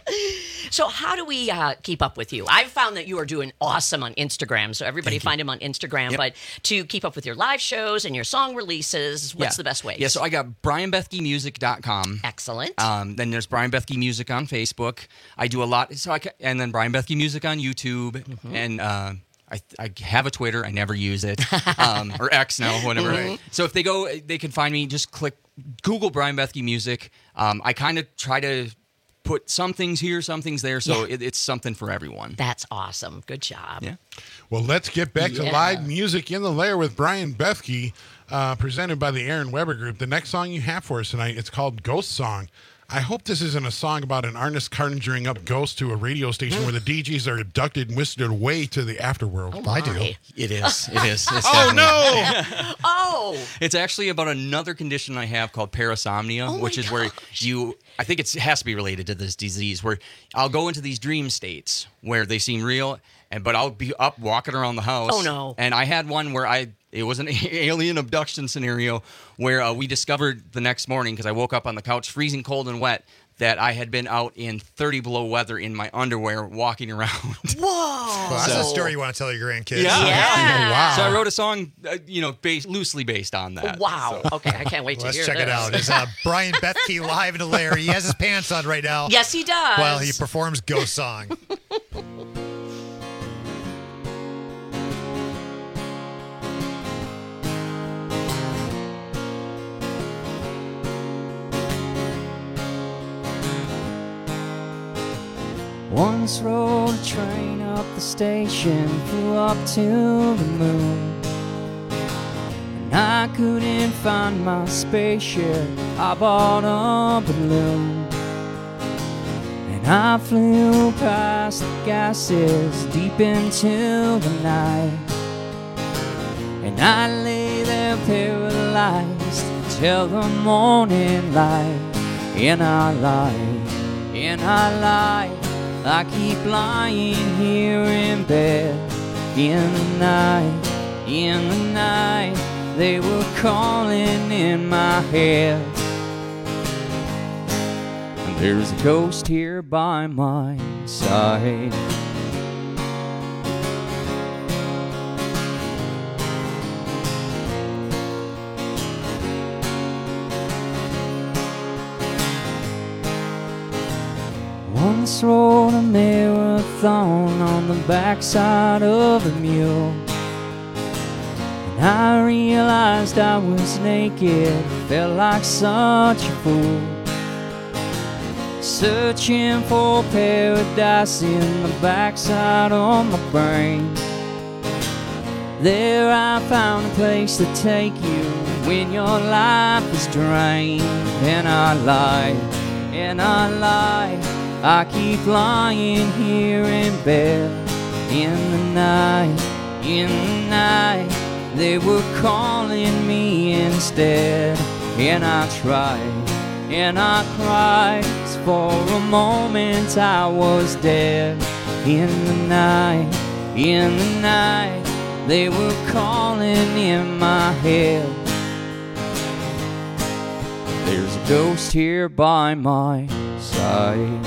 So how do we uh, keep up with you? I've found that you are doing awesome on Instagram. So everybody find him on Instagram. Yep. But to keep up with your live shows and your song releases, what's Yeah. the best way? Yeah, so I got brian bethke music dot com. Excellent. Um, then there's Brian Bethke Music on Facebook. I do a lot. So I ca- and then Brian Bethke Music on YouTube. Mm-hmm. And uh, I, I have a Twitter. I never use it. Um, or X now, whatever. Mm-hmm. So if they go, they can find me. Just click Google Brian Bethke Music. Um, I kind of try to put some things here, some things there. So Yeah. it, it's something for everyone. That's awesome. Good job. Yeah. Well, let's get back to Yeah. live music in the lair with Brian Bethke, uh, presented by the Aaron Weber Group. The next song you have for us tonight, it's called Ghost Song. I hope this isn't a song about an artist conjuring up ghosts to a radio station where the D Js are abducted and whisked away to the afterworld. Oh, I do. my. It is. It is. It's Oh, definitely- no! Oh, It's actually about another condition I have called parasomnia, Oh my which is where you, I think it's, it has to be related to this disease, where I'll go into these dream states where they seem real, and but I'll be up walking around the house. Oh, no. And I had one where I, it was an alien abduction scenario where uh, we discovered the next morning, because I woke up on the couch freezing cold and wet, that I had been out in thirty below weather in my underwear walking around. whoa. Well, that's So- a story you want to tell your grandkids. Yeah. Yeah. Wow. So I wrote a song, uh, you know, based loosely based on that. Wow. So- Okay, I can't wait to Let's hear check this. it out. It's uh, Brian Bethke live in the lair. He has his pants on right now. Yes, he does. While he performs Ghost Song. Once rode a train up the station, flew up to the moon. And I couldn't find my spaceship, I bought a balloon. And I flew past the gases deep into the night. And I lay there paralyzed till the morning light. And I lie, and I lie. I keep lying here in bed. In the night, in the night, they were calling in my head. And there's a ghost here by my side. once rode a marathon on the backside of a mule. And I realized I was naked, felt like such a fool. Searching for paradise in the backside of my brain. There I found a place to take you when your life is drained. And I lie, and I lie, I keep lying here in bed. In the night, in the night, they were calling me instead. And I tried, and I cried, for a moment I was dead. In the night, in the night, they were calling in my head. There's a ghost here by my side.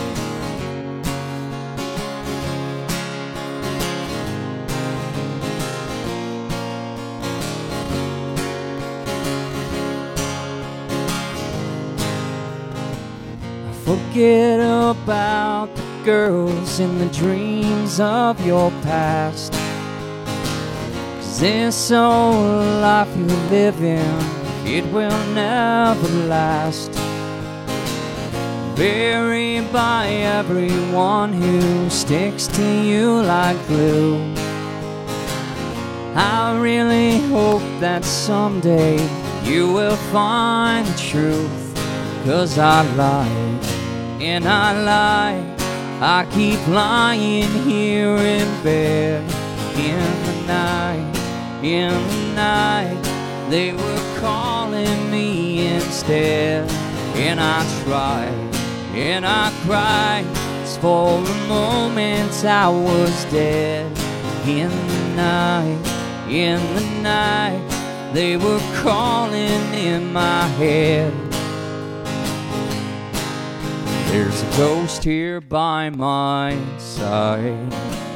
Forget about the girls and the dreams of your past. 'Cause this old life you live in, it will never last. Buried by everyone who sticks to you like glue. I really hope that someday you will find the truth. 'Cause I lied, and I lied, I keep lying here in bed. In the night, in the night, they were calling me instead. And I tried, and I cried, 'cause for a moment I was dead. In the night, in the night, they were calling in my head. There's a ghost here by my side.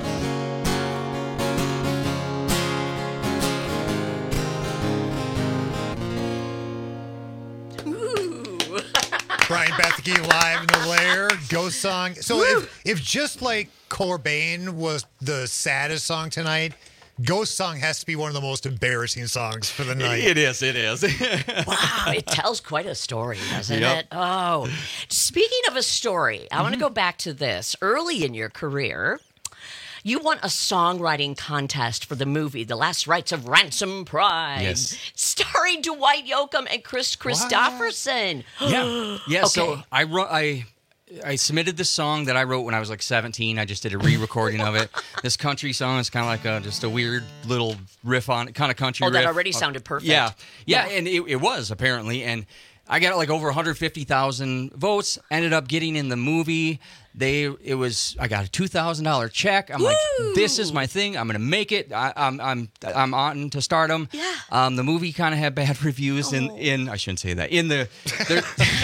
Brian Bethke live in the Lair, Ghost Song. So if, if just like Cobain was the saddest song tonight, Ghost Song has to be one of the most embarrassing songs for the night. It is, it is. Wow, it tells quite a story, doesn't Yep. it? Oh, speaking of a story, I want to go back to this. Early in your career, you won a songwriting contest for the movie The Last Rites of Ransom Pride, Yes. starring Dwight Yoakam and Chris Christopherson. Yeah, yeah. Okay. So I wrote, I, I submitted this song that I wrote when I was like seventeen. I just did a re-recording of it. This country song is kind of like a, just a weird little riff on it, kind of country. Oh, that riff. already sounded perfect. Yeah, yeah, Yeah. and it, it was apparently, and I got like over one hundred fifty thousand votes. Ended up getting in the movie. They, it was, I got a two thousand dollar check. I'm like, this is my thing. I'm gonna make it. I, I'm, I'm, I'm on to stardom. Yeah. Um, the movie kind of had bad reviews in, in, I shouldn't say that in the, their,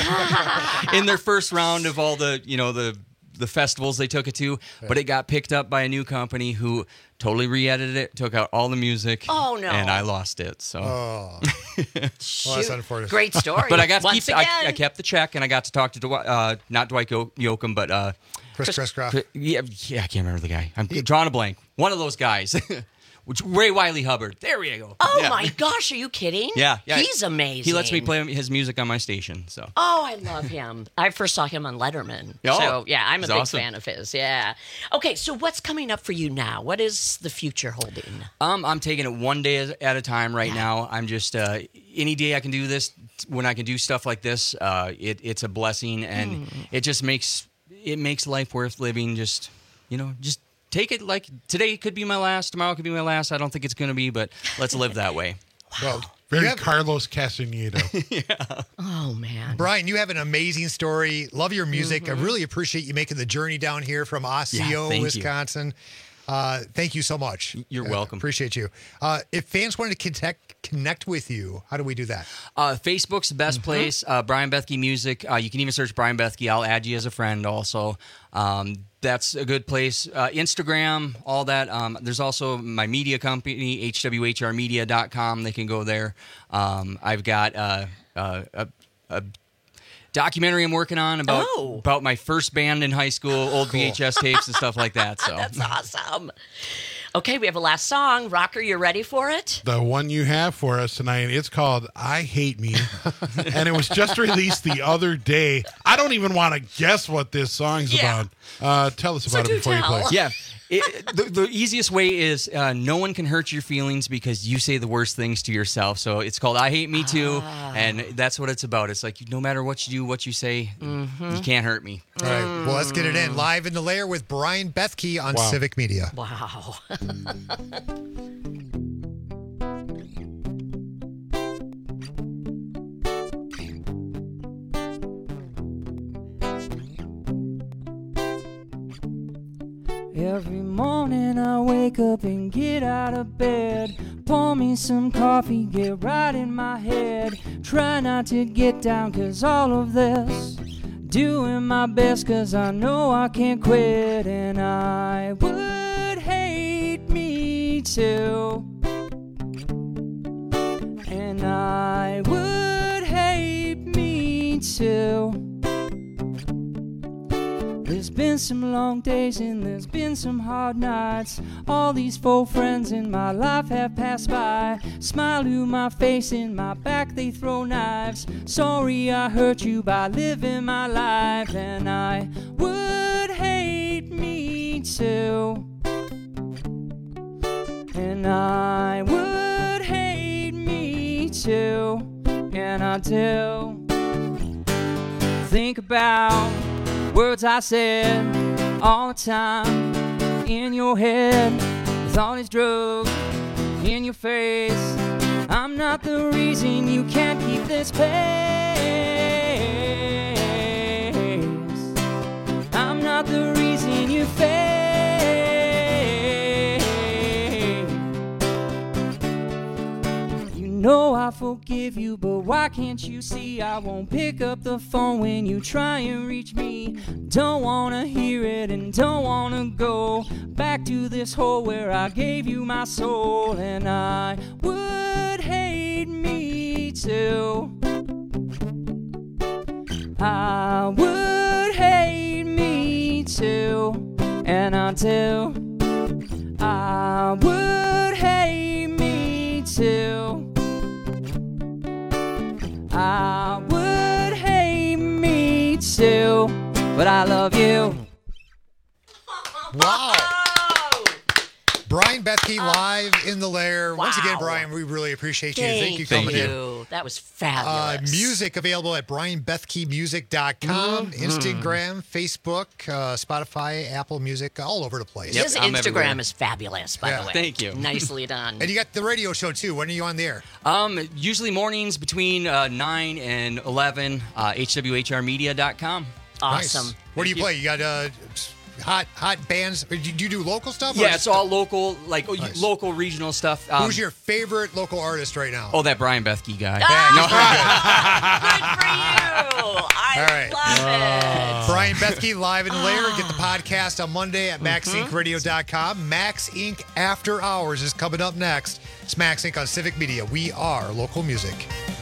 in their first round of all the, you know, the. the festivals they took it to, but it got picked up by a new company who totally re-edited it, took out all the music. Oh, no. And I lost it. So, oh, well, that's unfortunate. Great story. but I got to Once keep. I, again. I kept the check, and I got to talk to Dwight, uh, not Dwight Yo- Yoakam, but uh, Chris Christopher. Chris- yeah, yeah, I can't remember the guy. I'm drawing a blank. One of those guys. Which Ray Wiley Hubbard. There we go. Oh Yeah. my gosh, are you kidding? Yeah, yeah. He's amazing. He lets me play his music on my station. So. Oh, I love him. I first saw him on Letterman. Oh, so, yeah, I'm a he's big awesome. fan of his. Yeah. Okay, so what's coming up for you now? What is the future holding? Um, I'm taking it one day at a time right now. I'm just uh, any day I can do this. When I can do stuff like this, uh, it, it's a blessing, and Hmm. it just makes it makes life worth living. Just you know, just take it like today could be my last, tomorrow could be my last. I don't think it's going to be, but let's live that way. Well, Very have- Carlos Castaneda. Oh, man. Brian, you have an amazing story. Love your music. Mm-hmm. I really appreciate you making the journey down here from Osseo, Yeah, thank you. Wisconsin. Uh, thank you so much. You're Uh, welcome. Appreciate you. Uh, if fans wanted to connect connect with you, how do we do that? Uh, Facebook's the best place. Uh, Brian Bethke Music. Uh, you can even search Brian Bethke. I'll add you as a friend also. Um, that's a good place. Uh, Instagram, all that. Um, there's also my media company, H W H R media dot com. They can go there. Um, I've got uh, uh, a, a documentary I'm working on about Oh. about my first band in high school, old Cool. V H S tapes and stuff like that. So That's awesome. Okay, we have a last song. Rocker, you ready for it? The one you have for us tonight, it's called I Hate Me. And it was just released the other day. I don't even want to guess what this song's Yeah. about. Uh, tell us about it before you play. Yeah. It, the, the easiest way is uh, no one can hurt your feelings because you say the worst things to yourself. So it's called I Hate Me Too, and that's what it's about. It's like no matter what you do, what you say, Mhm. you can't hurt me. All right, well, let's get it in. Live in the Lair with Brian Bethke on Wow. Civic Media. Wow. Every morning I wake up and get out of bed, pour me some coffee, get right in my head, try not to get down cause all of this, doing my best cause I know I can't quit, and I would hate me too, and I would hate me too. There's been some long days and there's been some hard nights. All these faux friends in my life have passed by. Smile to my face, in my back they throw knives. Sorry I hurt you by living my life, and I would hate me too, and I would hate me too, and I do think about words I said all the time in your head, with all these drugs in your face. I'm not the reason you can't keep this pace. I'm not the reason you fail. You know I forgive you, but why can't you see I won't pick up the phone when you try and reach me? Don't wanna hear it and don't wanna go back to this hole where I gave you my soul, and I would hate me too. I would hate me too, and I do. I would hate me too. I would hate me too, but I love you. Wow. Brian Bethke live in the Lair. Once again, Brian, we really appreciate you. Thank, Thank you for coming in. you. That was Uh, fabulous. music available at brian bethke music dot com, Mhm. Instagram, Facebook, uh, Spotify, Apple Music, all over the place. His Instagram is fabulous, by Yeah. the way. Thank you. Nicely done. And you got the radio show, too. When are you on the air? Um, usually mornings between uh, nine and eleven, uh, H W H R media dot com. Nice. Where do you play? You got uh, hot hot bands? Do you do local stuff? or Yeah, just- it's all local, like Nice. local regional stuff. Um, Who's your favorite local artist right now? Oh, that Brian Bethke guy. I All right. love it. Brian Bethke live in the Lair. Get the podcast on Monday at max inc radio dot com. Max Inc After Hours is coming up next. It's Max Inc on Civic Media. We are local music.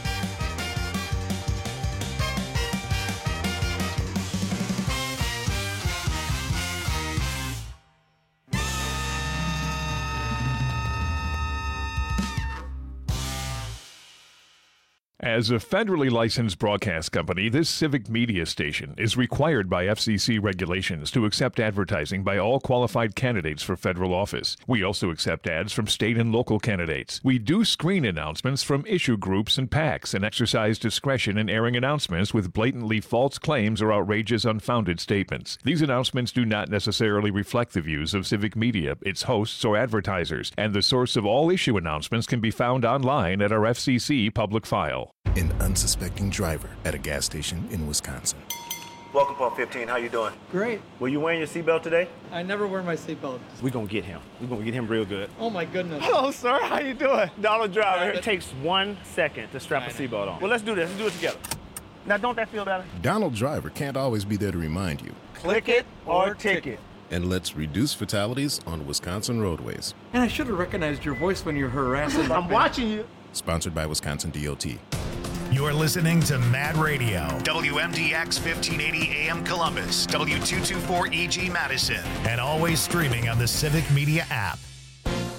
As a federally licensed broadcast company, this Civic Media station is required by F C C regulations to accept advertising by all qualified candidates for federal office. We also accept ads from state and local candidates. We do screen announcements from issue groups and PACs and exercise discretion in airing announcements with blatantly false claims or outrageous, unfounded statements. These announcements do not necessarily reflect the views of Civic Media, its hosts, or advertisers, and the source of all issue announcements can be found online at our F C C public file. An unsuspecting driver at a gas station in Wisconsin. Welcome, Pump fifteen. How you doing? Great. Were you wearing your seatbelt today? I never wear my seatbelt. We're gonna get him. We're gonna get him real good. Oh my goodness. Hello, sir. How you doing? Donald Driver. Right. It takes one second to strap a seatbelt on. Well, let's do this. Let's do it together. Now, don't that feel better? Donald Driver can't always be there to remind you. Click it or ticket. And let's reduce fatalities on Wisconsin roadways. And I should have recognized your voice when you're harassing. I'm watching you. Sponsored by Wisconsin D O T. You're listening to Mad Radio, W M D X fifteen eighty A M Columbus, W two twenty-four E G Madison, and always streaming on the Civic Media app.